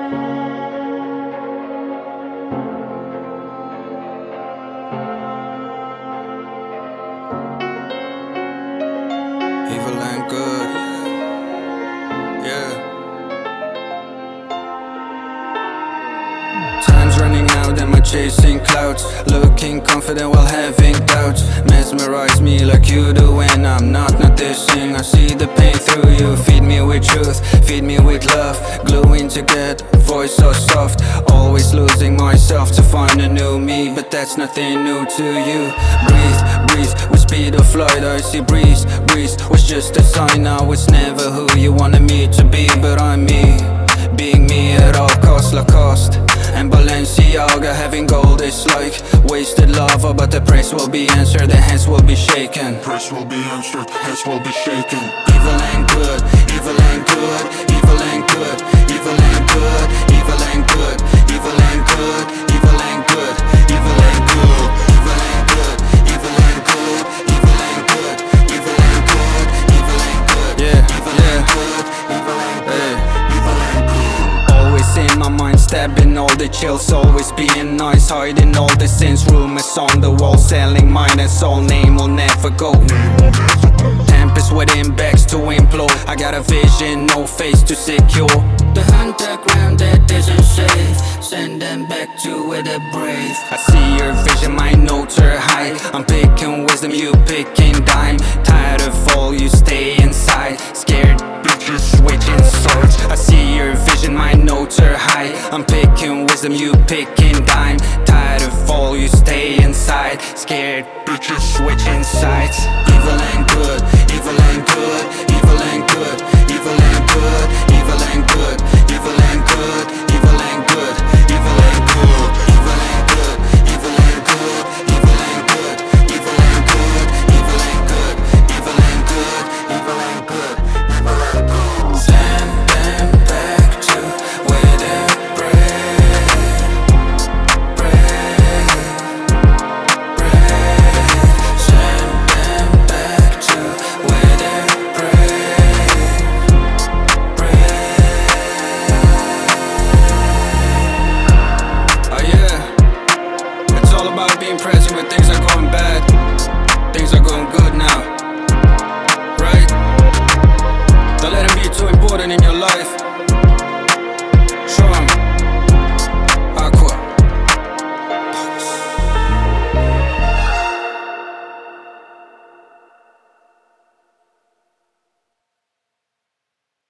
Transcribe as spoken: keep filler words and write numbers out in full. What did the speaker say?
Evil and good, yeah. Time's running out, am I chasing clouds? Looking confident while having doubts. Mesmerize me like you do when I'm not noticing. I see the pain through you. Feed me with truth, feed me with love. Gluing together, voice so soft. Always losing myself to find a new me, but that's nothing new to you. Breathe, breathe, with speed of flight I see breeze, breeze was just a sign. I was never who you wanted me to be, but I'm me. Being me at all costs, Lacoste and Balenciaga. Having gold is like wasted lava, but the price will be answered, the hands will be shaken. Price will be answered, hands will be shaken. Evil and good, evil and good, evil and good, evil and good, evil and good, evil and good, evil and good, evil and good, evil and good, evil and good, evil and good, evil and good, evil and good, yeah, yeah, evil and good, evil and good. Always in my mind, stabbing all the chills, always being nice, hiding all the sins. Rumors on the wall, selling mine and soul. Name will never go. Tempest within bags to implode. I got a vision, no face to secure. The underground that isn't safe, send them back to where they're brave. I see your vision, my notes are high. I'm picking wisdom, you picking dime. Tired of all, you stay inside. Scared bitches switching swords. I see your vision, my notes are high. I'm picking wisdom, you picking dime. Tired of all, you stay inside. Scared bitches switching sides.